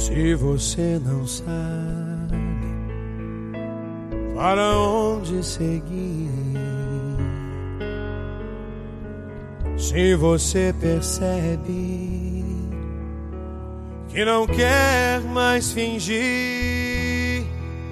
Se você não sabe para onde seguir, se você percebe que não quer mais fingir,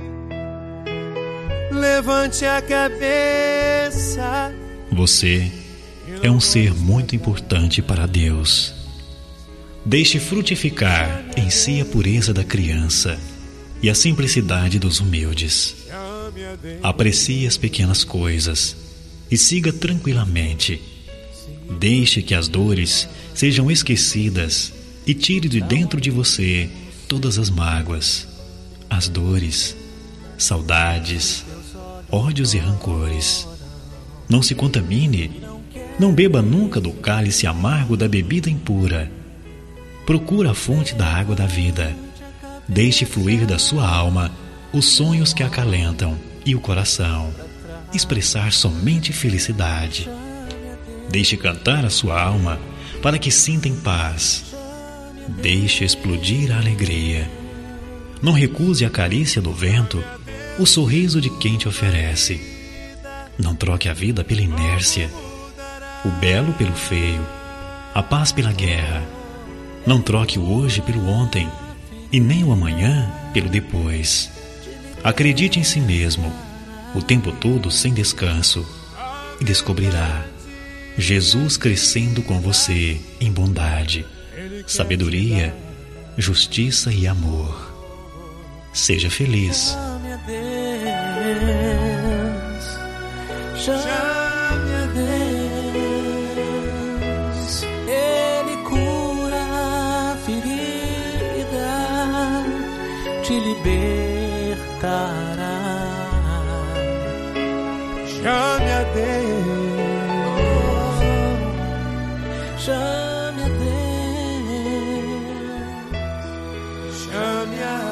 levante a cabeça. Você é um ser muito importante para Deus. Deixe frutificar em si a pureza da criança e a simplicidade dos humildes. Aprecie as pequenas coisas e siga tranquilamente. Deixe que as dores sejam esquecidas e tire de dentro de você todas as mágoas, as dores, saudades, ódios e rancores. Não se contamine, não beba nunca do cálice amargo da bebida impura. Procure a fonte da água da vida. Deixe fluir da sua alma os sonhos que acalentam e o coração expressar somente felicidade. Deixe cantar a sua alma para que sinta em paz. Deixe explodir a alegria. Não recuse a carícia do vento, o sorriso de quem te oferece. Não troque a vida pela inércia, o belo pelo feio, a paz pela guerra. Não troque o hoje pelo ontem e nem o amanhã pelo depois. Acredite em si mesmo, o tempo todo sem descanso, e descobrirá Jesus crescendo com você em bondade, sabedoria, justiça e amor. Seja feliz. Chame a Deus, Ele cura a ferida, te libertará. Chame a Deus, chame a Deus, chame a Deus.